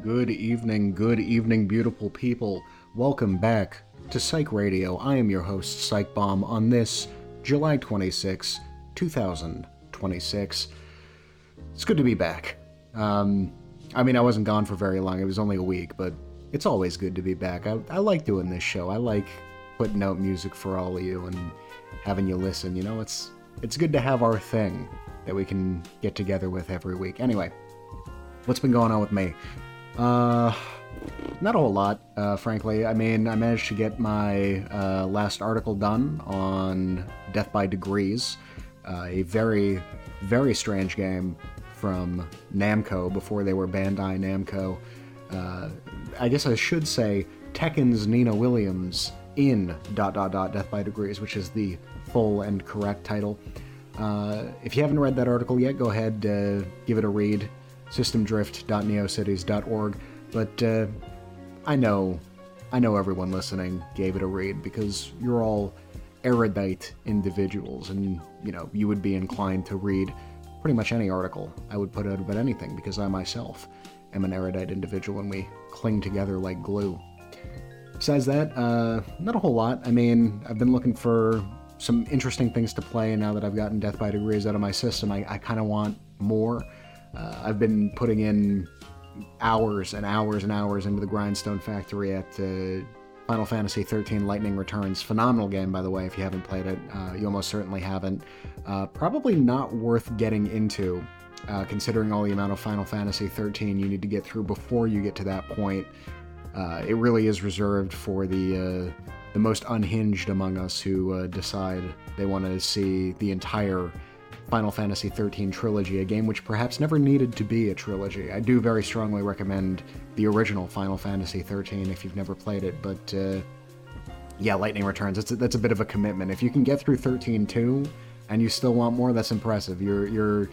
Good evening, beautiful people. Welcome back to Psych Radio. I am your host, Psych Bomb, on this July 26, 2026. It's good to be back. I wasn't gone for very long. It was only a week, but it's always good to be back. I like doing this show. I like putting out music for all of you and having you listen. You know, it's good to have our thing that we can get together with every week. Anyway, what's been going on with me? Not a whole lot, frankly. I managed to get my last article done on Death by Degrees, a very, very strange game from Namco before they were Bandai Namco. I guess I should say Tekken's Nina Williams in ... Death by Degrees, which is the full and correct title. If you haven't read that article yet, go ahead, give it a read. systemdrift.neocities.org. But I know everyone listening gave it a read because you're all erudite individuals, and you would be inclined to read pretty much any article I would put out about anything because I myself am an erudite individual and we cling together like glue. Besides that, not a whole lot. I've been looking for some interesting things to play, and now that I've gotten Death by Degrees out of my system, I kind of want more. I've been putting in hours and hours and hours into the Grindstone Factory at Final Fantasy XIII Lightning Returns. Phenomenal game, by the way, if you haven't played it. You almost certainly haven't. Probably not worth getting into, considering all the amount of Final Fantasy XIII you need to get through before you get to that point. It really is reserved for the most unhinged among us who decide they want to see the entire Final Fantasy XIII trilogy, a game which perhaps never needed to be a trilogy. I do very strongly recommend the original Final Fantasy XIII if you've never played it, but yeah, Lightning Returns, that's a bit of a commitment. If you can get through 13-2 and you still want more, that's impressive. You're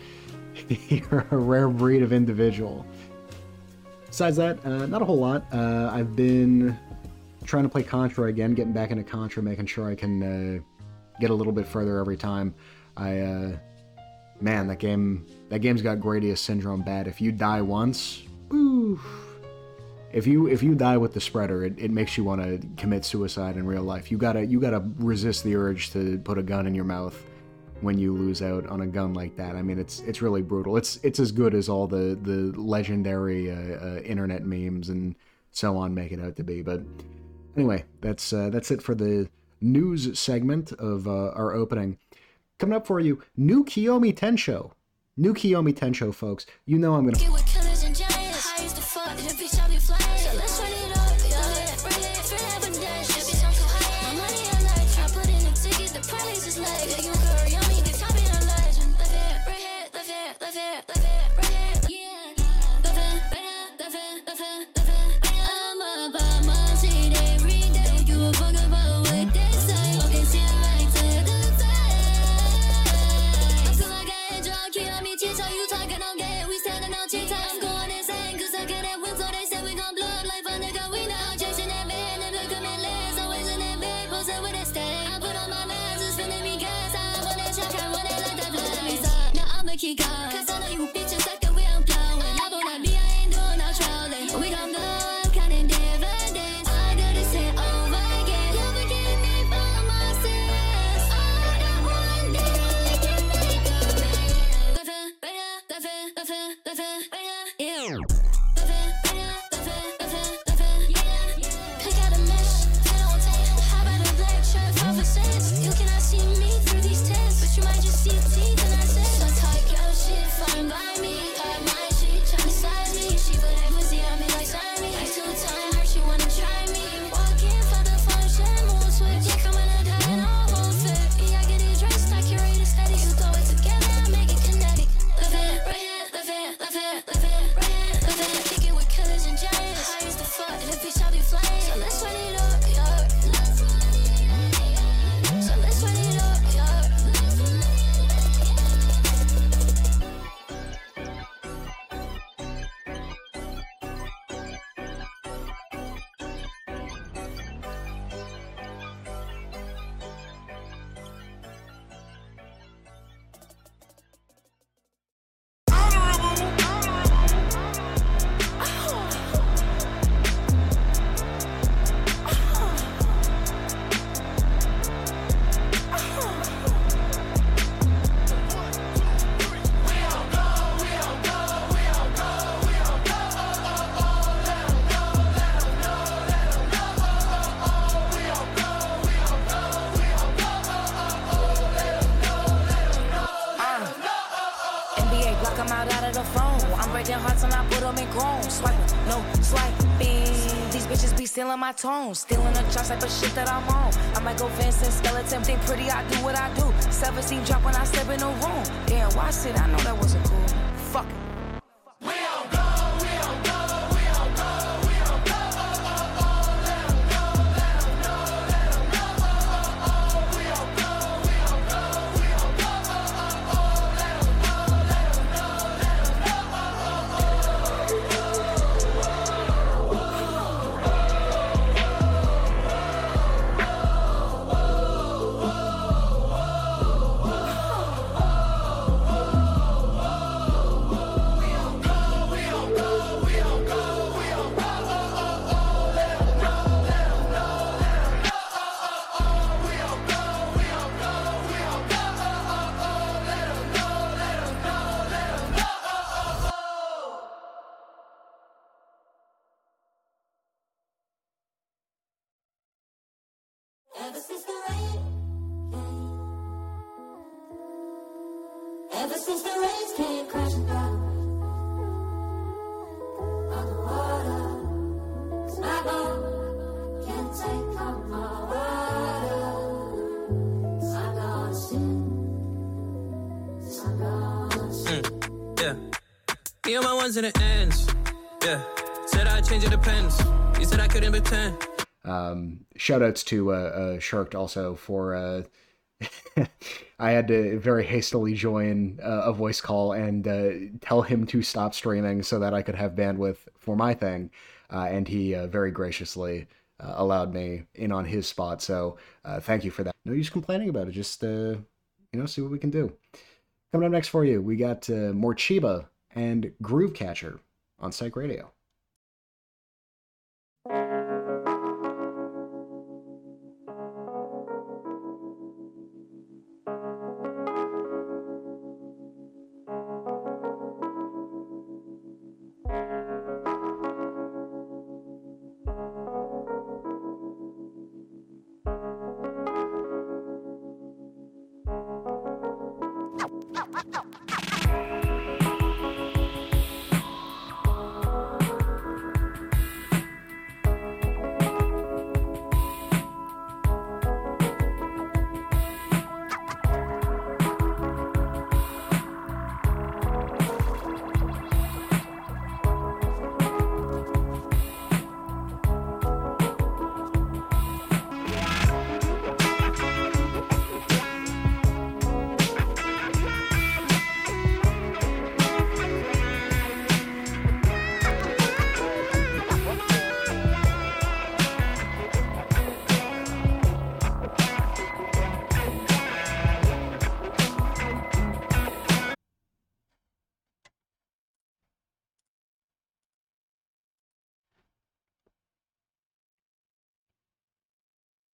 a rare breed of individual. Besides that, not a whole lot. I've been trying to play Contra again, getting back into Contra, making sure I can get a little bit further every time. Man, that game's got Gradius syndrome bad. If you die once, woo. If you die with the spreader, it makes you want to commit suicide in real life. You gotta resist the urge to put a gun in your mouth when you lose out on a gun like that. It's really brutal. It's as good as all the legendary internet memes and so on make it out to be. But anyway, that's it for the news segment of our opening. Coming up for you, new Kiyomi Tensho. New Kiyomi Tensho, folks. You know I'm gonna... Always in that bed, posing with that stay. I put on my mask, it's finna be gas. come out of the phone. I'm breaking hearts and I put them in chrome. Swiping, no swiping. These bitches be stealing my tones, stealing the chops type of shit that I'm on. I might go fancy skeleton, think pretty, I do what I do. 17 drop when I step in the room. Damn, watch it, I know that wasn't cool. Fuck it. Ever since the rain, ever since the rains came crashing down on the water, 'cause my boat can't take on more water. So I'm gonna sin, so I'm gonna sin. Yeah, me and my ones in the ends. Yeah, said I'd change, it depends. You said I couldn't pretend. Shoutouts to Sharked also for I had to very hastily join a voice call and tell him to stop streaming so that I could have bandwidth for my thing, and he very graciously allowed me in on his spot. So thank you for that. No use complaining about it. Just see what we can do. Coming up next for you, we got more Chiba and Groove Catcher on Psych Radio.